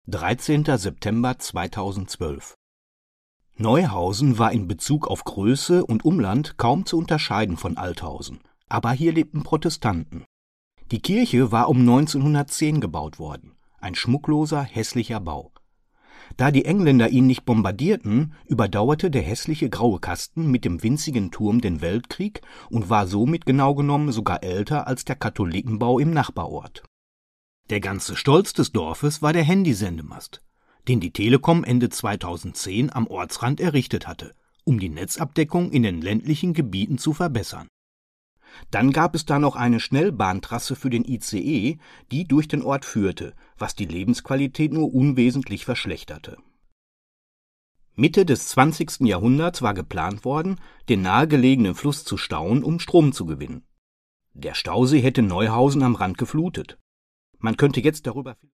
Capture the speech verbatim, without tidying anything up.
dreizehnter September zweitausendzwölf. Neuhausen war in Bezug auf Größe und Umland kaum zu unterscheiden von Althausen, aber hier lebten Protestanten. Die Kirche war um neunzehnhundertzehn gebaut worden, ein schmuckloser, hässlicher Bau. Da die Engländer ihn nicht bombardierten, überdauerte der hässliche graue Kasten mit dem winzigen Turm den Weltkrieg und war somit genau genommen sogar älter als der Katholikenbau im Nachbarort. Der ganze Stolz des Dorfes war der Handysendemast, den die Telekom Ende zweitausendzehn am Ortsrand errichtet hatte, um die Netzabdeckung in den ländlichen Gebieten zu verbessern. Dann gab es da noch eine Schnellbahntrasse für den I C E, die durch den Ort führte, was die Lebensqualität nur unwesentlich verschlechterte. Mitte des zwanzigsten Jahrhunderts war geplant worden, den nahegelegenen Fluss zu stauen, um Strom zu gewinnen. Der Stausee hätte Neuhausen am Rand geflutet. Man könnte jetzt darüber